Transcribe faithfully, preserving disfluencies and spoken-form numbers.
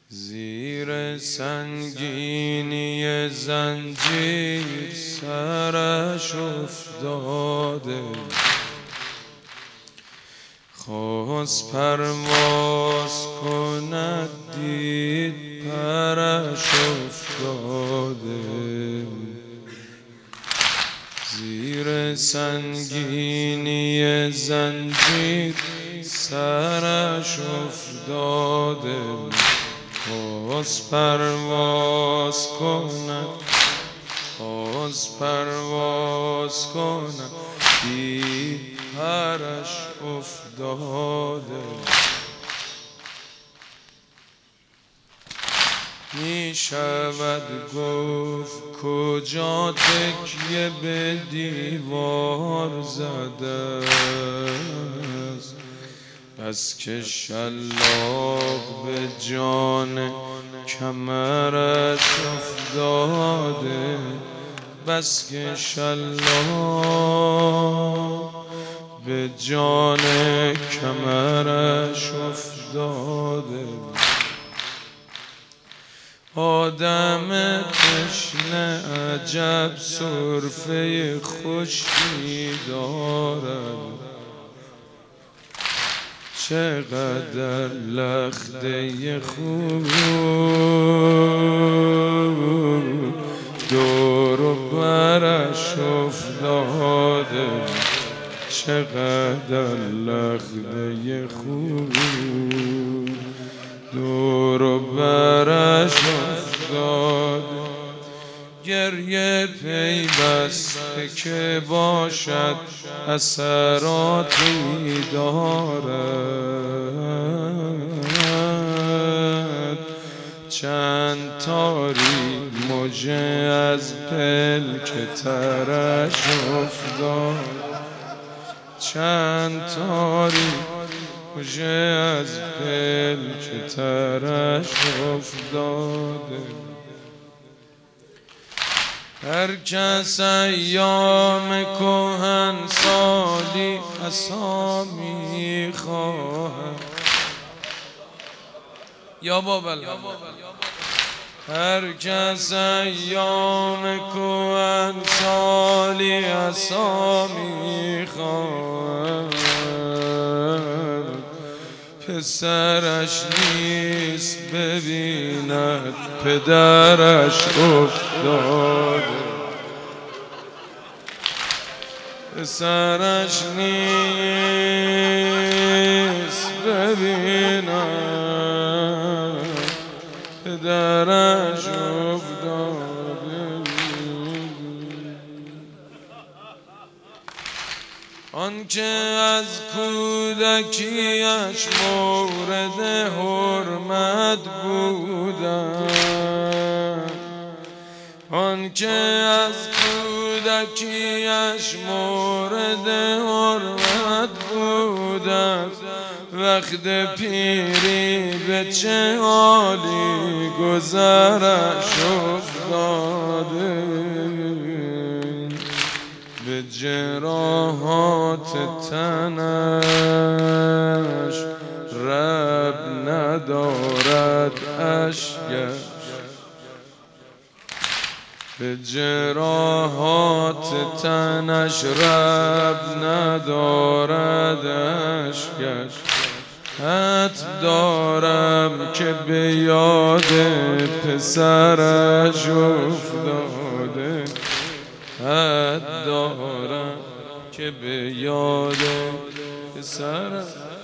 زیر سنگینی زنجیر سرش افتاده، خواست پرواز کند دید پرش افتاده. زیر سنگینی زنجیر سرش افتاده، خواست پرواز کند خواست پرواز کند دید پرش افتاده. می شود گفت کجا تکیه به دیوار زده است، بس که شلاق به جان کمرش افتاده، بس که شلاق به جان کمرش افتاده. آدم تشنه عجب سرفه خوشی دارد، چقدر لخته خوب دور و برش افتاده، چقدر لخته خوب دور و برش افتاده. گریه پیوسته که باشد اثراتی دارد، چند تاری موجه از پلک ترش افتاد، چند تاری موجه از پلک ترش افتاده. هر کس ایام کهن سالی عصا می خواهد، یا بابل هر کس ایام کهن سالی عصا می خواهد، پسرش نیست ببیند پدرش افتاده، پسرش نیست ببیند پدرش افتاده. آن که از کودکیش مورد حرمت بودند، آن که از کودکیش مورد حرمت بودند، وقت پیری به چه حالی گذرش افتاده. به جراحات تنش رب ندارد اشکش، به جراحات تنش رب ندارد اشکش. حد دارم که به یاد پسرش افتاده، حد دارم که به یاد پسرش